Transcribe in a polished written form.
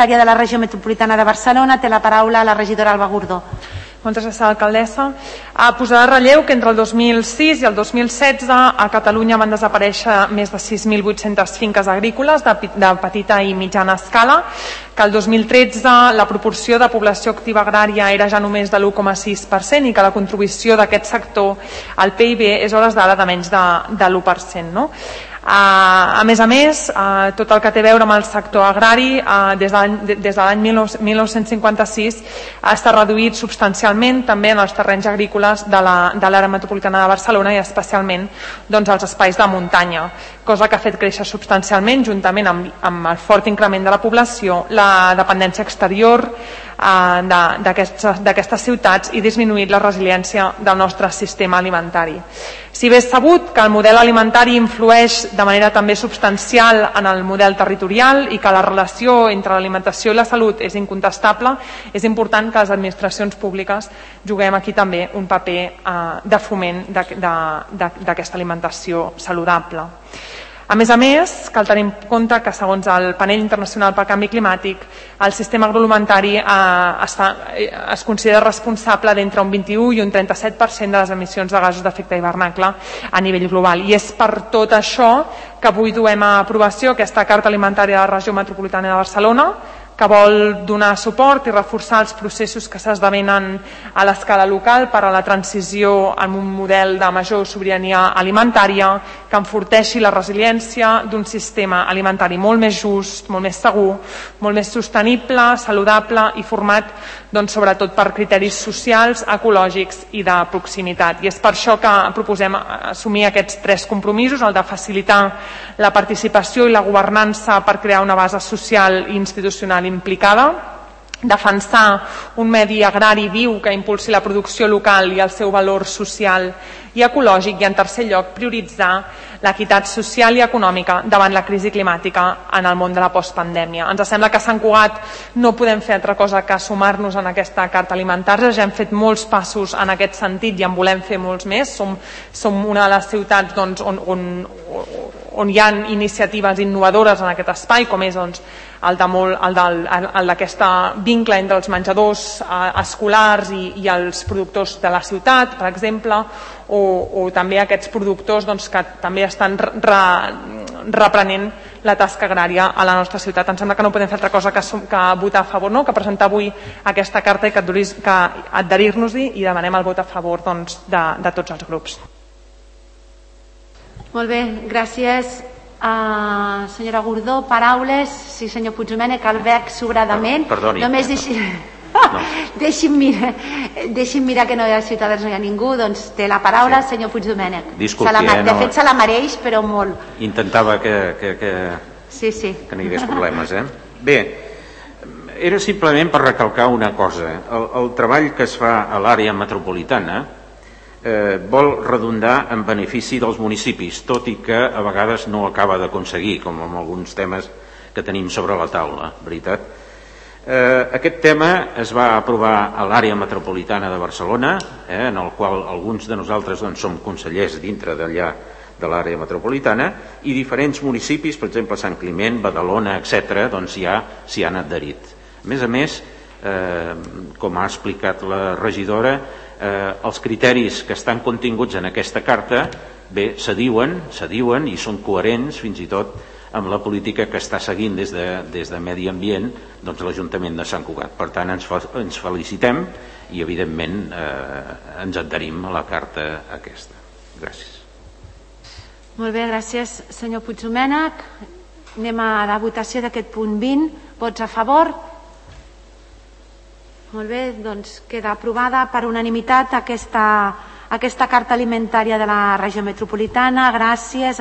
alimentària de la regió metropolitana de Barcelona. Té la paraula la regidora Alba Gordó. Moltes gràcies, alcaldessa. Posar de relleu que entre el 2006 i el 2016 a Catalunya van desaparèixer més de 6.800 finques agrícoles de petita i mitjana escala, que el 2013 la proporció de població activa agrària era ja només de l'1,6% i que la contribució d'aquest sector al PIB és a hores d'ara de menys de l'1%. No? A més, tot el que té a veure amb el sector agrari des de l'any 1956 està reduït substancialment també en els terrenys agrícoles de l'àrea metropolitana de Barcelona i especialment els espais de muntanya, cosa que ha fet créixer substancialment, juntament amb el fort increment de la població, la dependència exterior d'aquestes ciutats i disminuït la resiliència del nostre sistema alimentari. Si bé és sabut que el model alimentari influeix de manera també substancial en el model territorial i que la relació entre l'alimentació i la salut és incontestable, és important que les administracions públiques juguem aquí també un paper de foment d'aquesta alimentació saludable. A més, cal tenir en compte que segons el Panell Internacional pel Canvi Climàtic, el sistema agroalimentari es considera responsable d'entre un 21 i un 37% de les emissions de gasos d'efecte hivernacle a nivell global. I és per tot això que avui duem a aprovació aquesta Carta Alimentària de la Regió Metropolitana de Barcelona, que vol donar suport i reforçar els processos que s'esdevenen a l'escala local per a la transició en un model de major sobirania alimentària que enforteixi la resiliència d'un sistema alimentari molt més just, molt més segur, molt més sostenible, saludable i format sobretot per criteris socials, ecològics i de proximitat. I és per això que proposem assumir aquests 3 compromisos, el de facilitar la participació i la governança per crear una base social i institucional implicada, defensar un medi agrari viu que impulsi la producció local i el seu valor social i ecològic i, en tercer lloc, prioritzar l'equitat social i econòmica davant la crisi climàtica en el món de la postpandèmia. Ens sembla que a Sant Cugat no podem fer altra cosa que sumar-nos en aquesta carta alimentària. Ja hem fet molts passos en aquest sentit i en volem fer molts més. Som una de les ciutats on hi ha iniciatives innovadores en aquest espai, com és el d'aquest vincle entre els menjadors escolars i els productors de la ciutat, per exemple, o també aquests productors que també estan reprenent la tasca agrària a la nostra ciutat. Em sembla que no podem fer altra cosa que votar a favor, que presentar avui aquesta carta i que adherir-nos-hi, i demanem el vot a favor de tots els grups. Molt bé, gràcies, senyora Gordó. Paraules, sí, senyor Puigdomènech, el veig sobradament. Perdoni. Només deixi'm mirar que no hi ha ciutadans, no hi ha ningú. Doncs té la paraula el senyor Puigdomènech. Disculpi, de fet se la mereix, però molt. Intentava que no hi hagués problemes. Bé, era simplement per recalcar una cosa. El treball que es fa a l'àrea metropolitana vol redundar en benefici dels municipis, tot i que a vegades no acaba d'aconseguir, com amb alguns temes que tenim sobre la taula, veritat? Aquest tema es va aprovar a l'àrea metropolitana de Barcelona, en el qual alguns de nosaltres som consellers dintre d'allà de l'àrea metropolitana, i diferents municipis, per exemple Sant Climent, Badalona, etc., ja s'hi han adherit. A més, com ha explicat la regidora, els criteris que estan continguts en aquesta carta s'adiuen i són coherents fins i tot amb la política que està seguint des de Medi Ambient l'Ajuntament de Sant Cugat. Per tant, ens felicitem i evidentment ens adherim a la carta aquesta. Gràcies. Molt bé, gràcies, senyor Puigdomènech. Anem a la votació d'aquest punt 20. Vots a favor? Molt bé, doncs queda aprovada per unanimitat aquesta carta alimentària de la regió metropolitana. Gràcies.